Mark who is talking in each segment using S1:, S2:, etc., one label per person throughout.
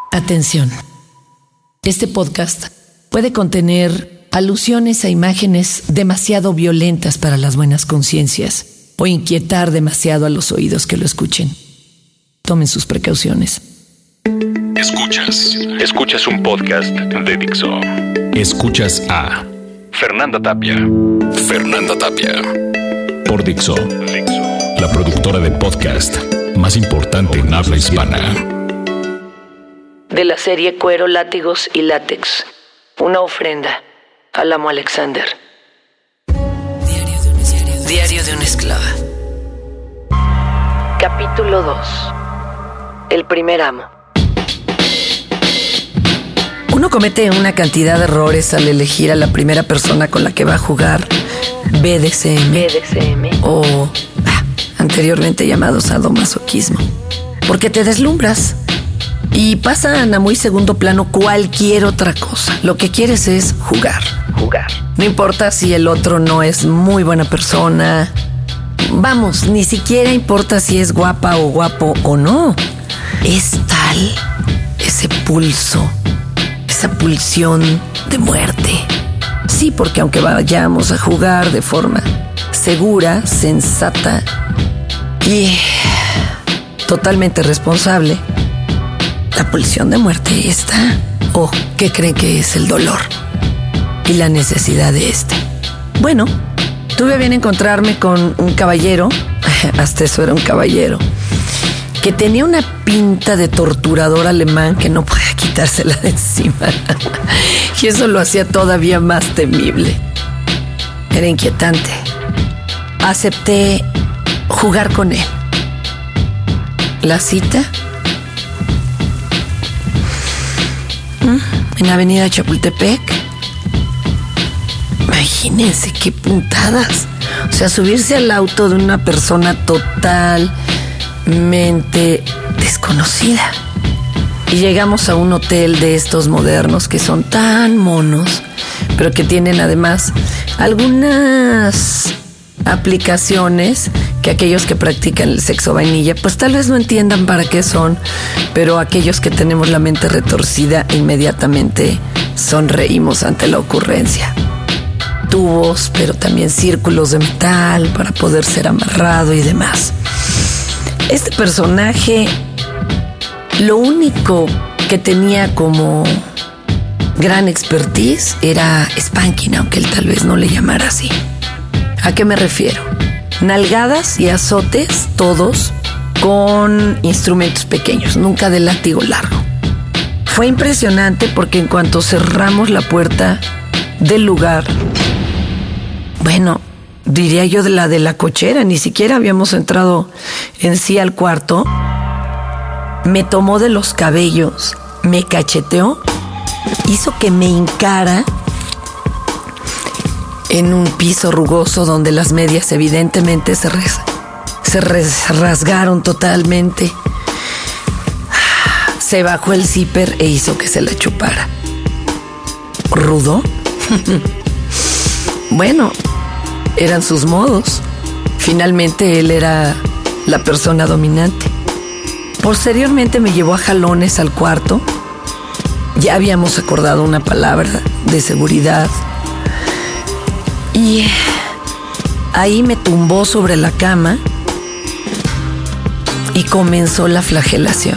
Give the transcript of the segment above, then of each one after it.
S1: Atención. Este podcast puede contener alusiones a imágenes demasiado violentas para las buenas conciencias o inquietar demasiado a los oídos que lo escuchen. Tomen sus precauciones.
S2: Escuchas un podcast de Dixo. Escuchas a Fernanda Tapia. Por Dixo, la productora de podcast más importante en habla hispana.
S1: De la serie Cuero, Látigos y Látex. Una ofrenda al amo Alexander. Diario de una esclava. Capítulo 2. El primer amo. Uno comete una cantidad de errores al elegir a la primera persona con la que va a jugar BDSM o anteriormente llamado sadomasoquismo, porque te deslumbras y pasan a muy segundo plano cualquier otra cosa. Lo que quieres es jugar. No importa si el otro no es muy buena persona. Vamos, ni siquiera importa si es guapa o guapo o no. Es tal ese pulso, esa pulsión de muerte. Sí, porque aunque vayamos a jugar de forma segura, sensata y totalmente responsable, la pulsión de muerte está. ¿Qué creen que es el dolor? Y la necesidad de este. Bueno, tuve a bien encontrarme con un caballero, hasta eso era un caballero, que tenía una pinta de torturador alemán que no podía quitársela de encima. Y eso lo hacía todavía más temible. Era inquietante. Acepté jugar con él. La cita en la avenida Chapultepec. Imagínense qué puntadas. O sea, subirse al auto de una persona totalmente desconocida. Y llegamos a un hotel de estos modernos que son tan monos, pero que tienen además algunas aplicaciones que aquellos que practican el sexo vainilla pues tal vez no entiendan para qué son, pero aquellos que tenemos la mente retorcida inmediatamente sonreímos ante la ocurrencia. Tubos, pero también círculos de metal para poder ser amarrado y demás. Este personaje, lo único que tenía como gran expertise era spanking, aunque él tal vez no le llamara así. ¿A qué me refiero? Nalgadas y azotes, todos con instrumentos pequeños, nunca de látigo largo. Fue impresionante porque en cuanto cerramos la puerta del lugar, bueno, diría yo de la cochera, ni siquiera habíamos entrado en sí al cuarto, me tomó de los cabellos, me cacheteó, hizo que me hincara en un piso rugoso donde las medias evidentemente se rasgaron totalmente. Se bajó el zipper e hizo que se la chupara. ¿Rudo? Bueno, eran sus modos. Finalmente él era la persona dominante. Posteriormente me llevó a jalones al cuarto. Ya habíamos acordado una palabra de seguridad. Y ahí me tumbó sobre la cama y comenzó la flagelación.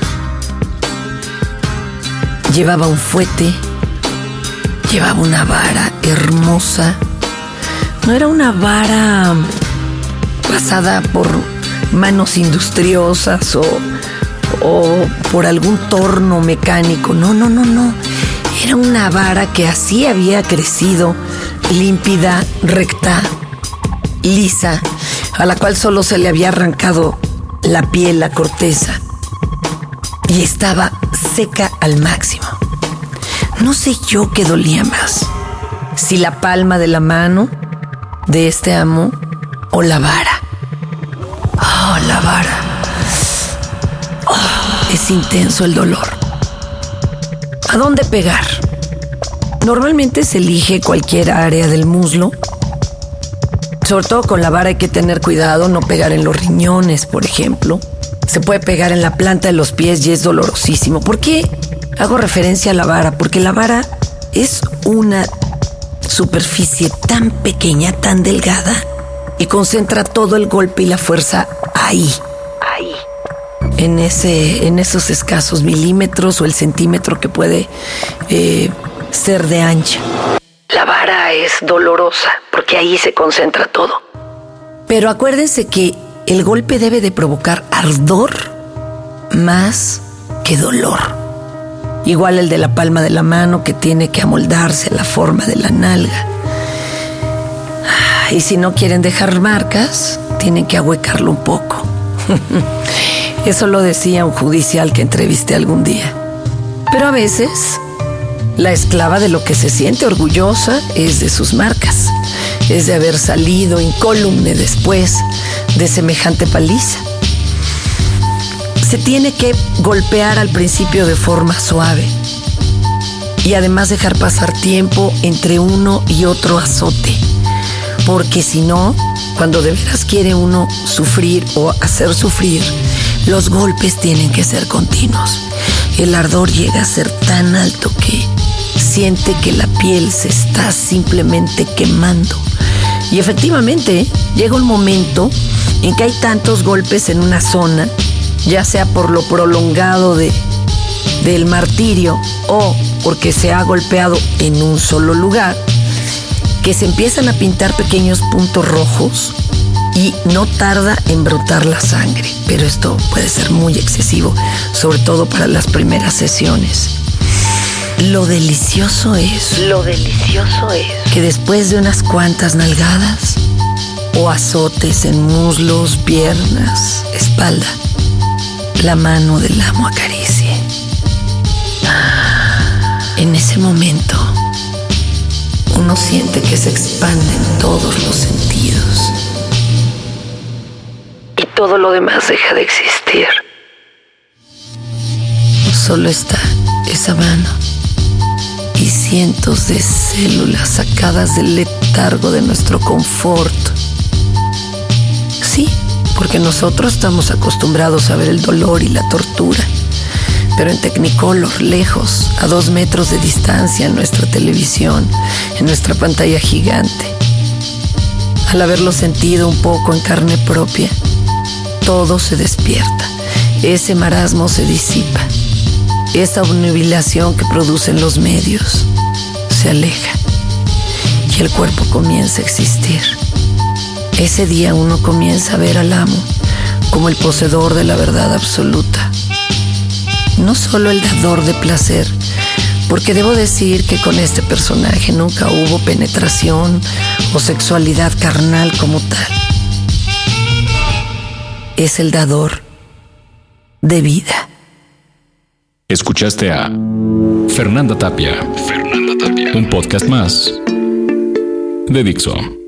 S1: Llevaba un fuete, llevaba una vara hermosa. No era una vara pasada por manos industriosas o por algún torno mecánico. No. Era una vara que así había crecido, límpida, recta, lisa, a la cual solo se le había arrancado la piel, la corteza, y estaba seca al máximo. No sé yo qué dolía más, si la palma de la mano de este amo o la vara. La vara. Es intenso el dolor. ¿A dónde pegar? Normalmente se elige cualquier área del muslo. Sobre todo con la vara hay que tener cuidado, no pegar en los riñones, por ejemplo. se puede pegar en la planta de los pies y es dolorosísimo. ¿Por qué hago referencia a la vara? Porque la vara es una superficie tan pequeña, tan delgada, y concentra todo el golpe y la fuerza ahí. En esos escasos milímetros o el centímetro que puede ser de ancha. La vara es dolorosa porque ahí se concentra todo. Pero acuérdense que el golpe debe de provocar ardor más que dolor. Igual el de la palma de la mano, que tiene que amoldarse a la forma de la nalga. Y si no quieren dejar marcas, tienen que ahuecarlo un poco. Eso lo decía un judicial que entrevisté algún día. Pero a veces, la esclava de lo que se siente orgullosa es de sus marcas. Es de haber salido incólume después de semejante paliza. Se tiene que golpear al principio de forma suave y además dejar pasar tiempo entre uno y otro azote, porque si no, cuando de veras quiere uno sufrir o hacer sufrir, los golpes tienen que ser continuos. El ardor llega a ser tan alto que siente que la piel se está simplemente quemando. Y efectivamente, llega un momento en que hay tantos golpes en una zona, ya sea por lo prolongado del martirio o porque se ha golpeado en un solo lugar, que se empiezan a pintar pequeños puntos rojos y no tarda en brotar la sangre. Pero esto puede ser muy excesivo, sobre todo para las primeras sesiones. Lo delicioso es que después de unas cuantas nalgadas o azotes en muslos, piernas, espalda, la mano del amo acaricie. En ese momento, uno siente que se expanden todos los sentidos y todo lo demás deja de existir. Solo está esa mano y cientos de células sacadas del letargo de nuestro confort. Sí, porque nosotros estamos acostumbrados a ver el dolor y la tortura, pero en Technicolor, lejos, a 2 metros de distancia, en nuestra televisión, en nuestra pantalla gigante. Al haberlo sentido un poco en carne propia, todo se despierta, ese marasmo se disipa, esa obnubilación que producen los medios se aleja y el cuerpo comienza a existir. Ese día uno comienza a ver al amo como el poseedor de la verdad absoluta, no solo el dador de placer, porque debo decir que con este personaje nunca hubo penetración o sexualidad carnal como tal. Es el dador de vida.
S2: Escuchaste a Fernanda Tapia. Un podcast más de Dixo.